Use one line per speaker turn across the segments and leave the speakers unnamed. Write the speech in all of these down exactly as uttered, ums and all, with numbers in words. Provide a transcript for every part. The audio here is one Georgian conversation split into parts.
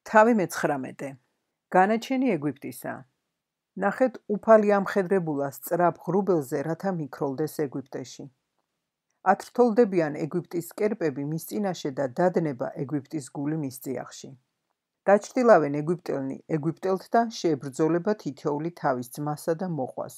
თავი მეცხრამეტე. განაჩენი ეგვიპტისა. ნახეთ უფალი ამხედრებულა სწრაფ ღრუბელზე, რათა მიქროლდეს ეგვიპტეში. ათრთოლდებიან ეგვიპტის კერპები მის წინაშე და დადნება ეგვიპტის გული მის წიაღში. დაჭრდილავენ ეგვიპტელნი ეგვიპტელთა შეებრძოლება თითოეული თავის ძმასა და მოყვას.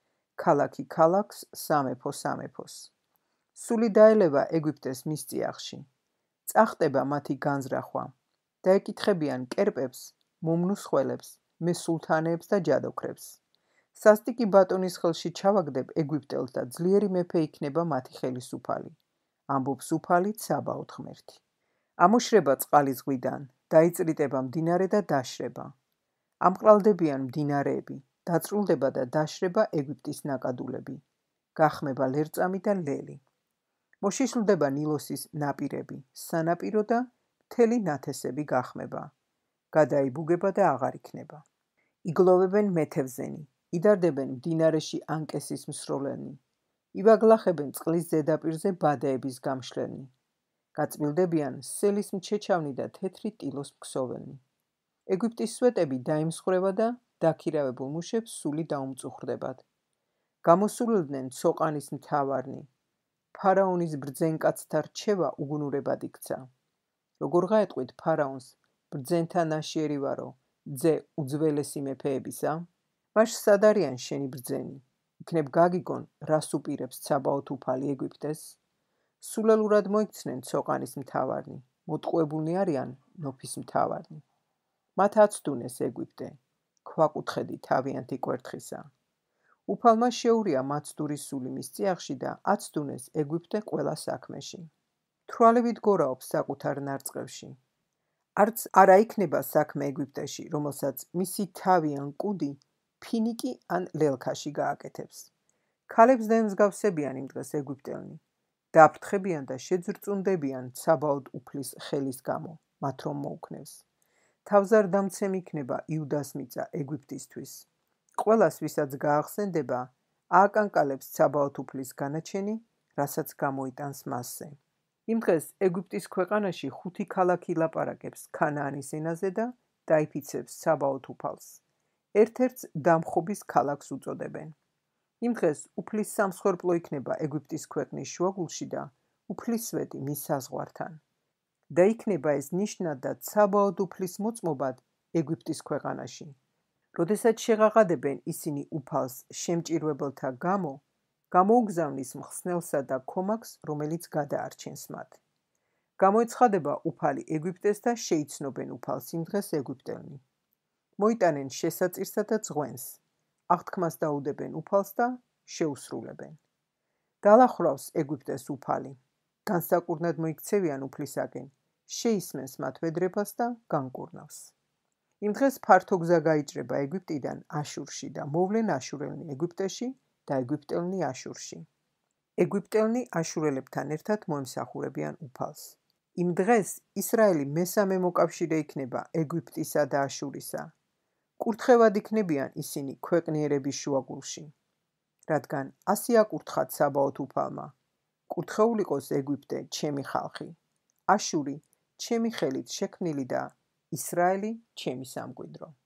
ქალაქი ქალაქს, სამეფო სამეფოს. სული დაელება ეგვიპტეს მის წიაღში. წახტება მათი განზრახვა. დაეკითხებიან კერპებს, მომნუს ხველებს, მესულთანეებს და ჯადოქრებს. სასტიკი ბატონის ხელში ჩავაგდებ ეგვიპტელს და ძლიერი მეფე იქნება მათი ხელისუფალი. ამბობს უფალი ცაბაოთ ღმერთი. ამოშრება წყალი ზღვიდან, დაიწრიტება მდინარე და დაშრება. ამყრალდებიან მდინარეები, დაწრულდება და დაშრება ეგვიპტის ნაკადულები. გახმება ლერწამი და ლელი. მოშიშლდება ნილოსის ნაპირები, სანაპირო და მთელი ნათესები გახმება. გადაიბუგება და აღარ იქნება. იგლოვებენ მეთევზენი, იდარდებენ მდინარეში ანკესის მსროლელნი. ივაგლახებენ წყლის ზედაპირზე ბადეების გამშლელნი. გაწმილდებიან სელის მჩეჩავნი და თეთრი ტილოს მქსოველნი. ეგვიპტის სვეტები დაიმსხვრება და დაქირავებულ მუშებს სული დაუმწუხრდებათ. გამოსულილდნენ ცოყანის მთავარნი. ფარაონის ბრძენკაცთა რჩევა უგუნურებად იქცა. როგორ გაეტყვით ფარაონს, ბრძენთა ნაშიერი ვარო, ძე უძველესი მეფეებისა? მაშ სად არიან შენი ბრძენი? იქნებ გაგიგონ, რას უპირებს ცაბაოთ უფალი ეგვიპტეს? სულელურად მოიქცნენ ცოყანის მთავარნი, მოტყუებულნი არიან ნოფის მთავარნი. მათ აცდუნეს ეგვიპტე, ქვაკუთხედი თავიანთი კვერთხისა. უფალმა შეურია მაცდური სული მის წიაღში და აცდუნეს ეგვიპტე ყველა საქმეში. თვალებით გორაობს საკუთარ ნარწყევში. არც არა იქნება საქმე ეგვიპტეში, რომელსაც მისი თავი ან კუდი ფინიკი ან ლელქაში გააკეთებს. ქალებს დაემსგავსებიან იმ დღეს ეგვიპტელნი. დააფრთხებიან და შეძრწუნდებიან ცაბაოდ უფლის ხელის გამო, მათ რომ მოუქნევს. თავზარდამცემ იქნება იუდას მიწა ეგვიპტისთვის. ყველას, ვისაც გაახსენდება, ააკანკალებს ცაბაოთ უფლის განაჩენი, რასაც გამოიტანს მასზე. იმ დღეს ეგვიპტის ქვეყანაში ხუთი ქალაქი ლაპარაკებს ქანაანის ენაზე და დაიფიცებს ცაბაოთ უფალს. ერთ-ერთს დამხობის ქალაქს უწოდებენ. იმ დღეს უფლის სამსხვერპლო იქნება ეგვიპტის ქვეყნის შუაგულში და უფლის სვეტი მის საზღვართან. და იქნება ეს ნიშნად და ცაბაოთ უფლის მოწმობად ეგვიპტის ქვეყანაში. როდესაც შეღაღადებენ ისინი უფალს შემჭირვებელთა გამო, გამოუგზავნის მხსნელსა და ქომაგს, რომელიც გადაარჩენს მათ. გამოეცხადება უფალი ეგვიპტეს და შეიცნობენ უფალს იმ დღეს ეგვიპტელნი. მოიტანენ შესაწირსა და ძღვენს. აღთქმას დაუდებენ უფალს და შეუსრულებენ. დაალახრავს ეგვიპტეს უფალი. განსაკურნად მოიქცევიან უფლისაკენ, შეისმენს მათ ვედრებას და განკურნავს. იმ დღეს ფართო გზა გაიჭრება ეგვიპტიდან აშურში და მოვლენ აშურელნი ეგვიპტეში და ეგვიპტელნი აშურში. ეგვიპტელნი აშურელებთან ერთად მოემსახურებიან უფალს. იმ დღეს ისრაელი მესამე მოკავშირე იქნება ეგვიპტისა და აშურისა. კურთხევად იქნებიან ისინი ქვეყნიერების შუაგულში. რადგან ასე აკურთხა ცაბაოთ უფალმა, კურთხეულ იყოს ეგვიპტე, ჩემი ხალხი, აშური, ჩემი ხელით შექმნილი და ისრაელი, ჩემი სამკვიდრო.